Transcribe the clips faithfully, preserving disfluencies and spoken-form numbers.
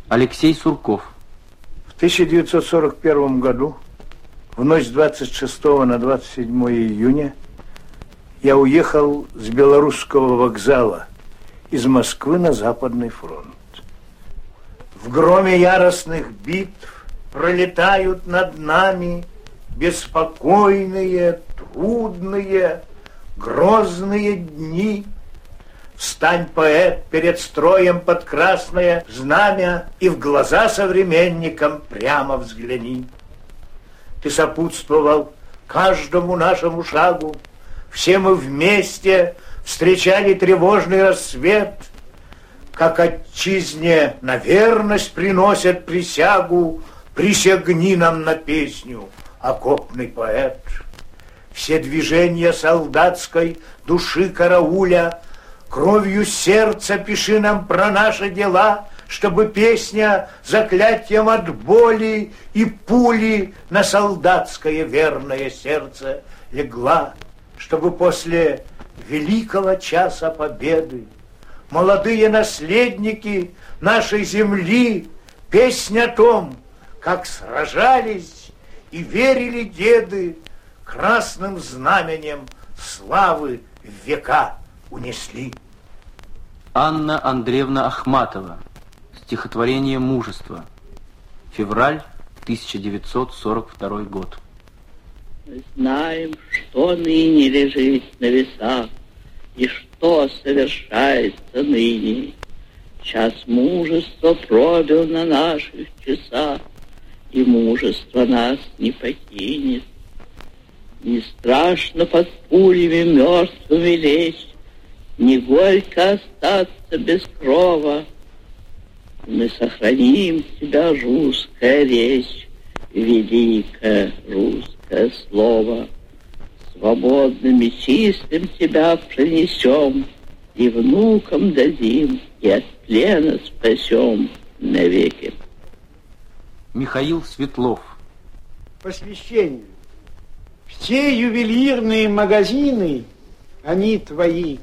Алексей Сурков. В тысяча девятьсот сорок первом году, в ночь с двадцать шестого на двадцать седьмое июня, я уехал с Белорусского вокзала из Москвы на Западный фронт. В громе яростных битв пролетают над нами беспокойные, трудные, грозные дни. Встань, поэт, перед строем под красное знамя и в глаза современникам прямо взгляни. Ты сопутствовал каждому нашему шагу, все мы вместе встречали тревожный рассвет, как отчизне на верность приносят присягу, присягни нам на песню, окопный поэт. Все движения солдатской души карауля, кровью сердца пиши нам про наши дела, чтобы песня заклятием от боли и пули на солдатское верное сердце легла, чтобы после великого часа победы молодые наследники нашей земли песнь о том, как сражались и верили деды, красным знаменем славы в века унесли. Анна Андреевна Ахматова. Стихотворение «Мужество». Февраль тысяча девятьсот сорок второй год. Мы знаем, что ныне лежит на весах, и что совершается ныне. Час мужества пробил на наших часах, и мужество нас не покинет. Не страшно под пулями мертвыми лечь, не горько остаться без крова. Мы сохраним тебя, русская речь, великое русское слово. Свободным и чистым тебя принесем, и внукам дадим, и от плена спасем навеки. Михаил Светлов. Посвящение. Все ювелирные магазины, они твои.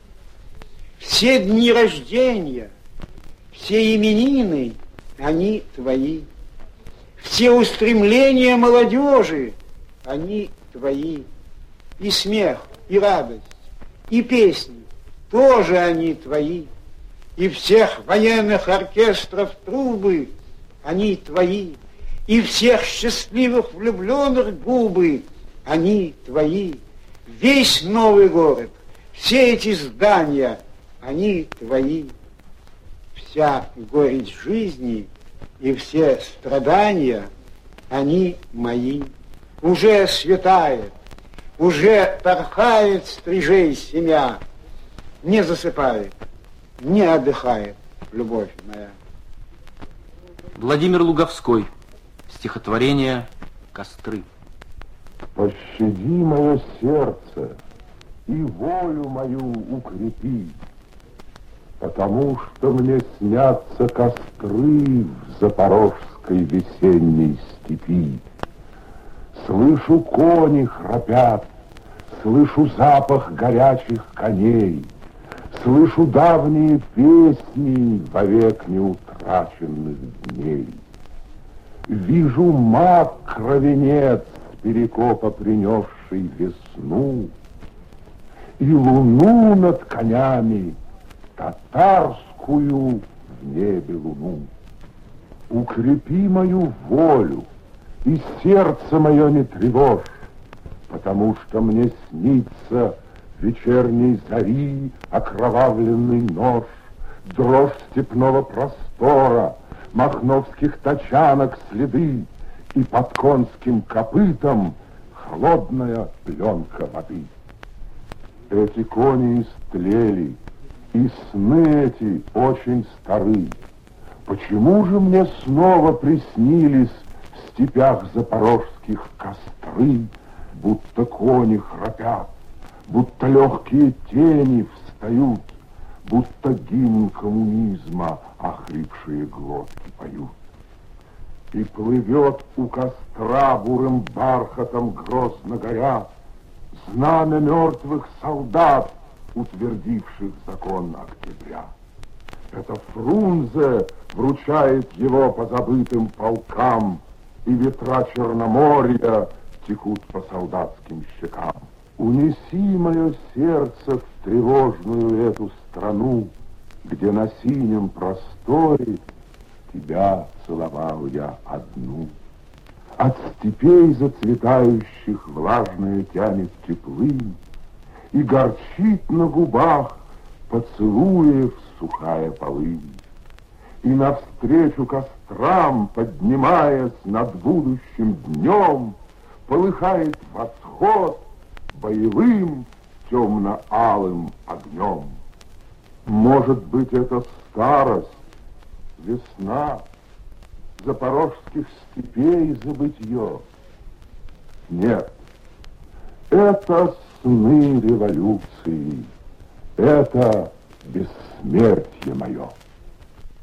Все дни рождения, все именины, они твои. Все устремления молодежи, они твои. И смех, и радость, и песни, тоже они твои. И всех военных оркестров трубы, они твои. И всех счастливых влюбленных губы, они твои. Весь новый город, все эти здания, они твои. Вся горечь жизни и все страдания, они мои. Уже светает, уже порхает стрижей семья, не засыпает, не отдыхает любовь моя. Владимир Луговской. Стихотворение «Костры». Пощади мое сердце и волю мою укрепи, потому что мне снятся костры в запорожской весенней степи. Слышу, кони храпят, слышу запах горячих коней, слышу давние песни вовек неутраченных дней. Вижу маг кровенец, перекопа принесший весну, и луну над конями, татарскую в небе луну. Укрепи мою волю, и сердце мое не тревожь, потому что мне снится вечерней зари окровавленный нож, дрожь степного простора, махновских тачанок следы, и под конским копытом холодная пленка воды. Эти кони истлели, и сны эти очень стары. Почему же мне снова приснились в степях запорожских костры, будто кони храпят, будто легкие тени встают, будто гимн коммунизма охрипшие глотки поют. И плывет у костра бурым бархатом грозно горя знамя мертвых солдат, утвердивших закон октября. Это Фрунзе вручает его по забытым полкам, и ветра Черноморья текут по солдатским щекам. Унеси мое сердце в тревожную эту страну, где на синем просторе тебя целовал я одну. От степей зацветающих влажное тянет теплынь, и горчит на губах поцелуев сухая полынь. И навстречу кострам, поднимаясь над будущим днем, полыхает восход боевым темно-алым огнем. Может быть, это старость, весна, запорожских степей забытье? Нет, это сны революции, это бессмертие мое.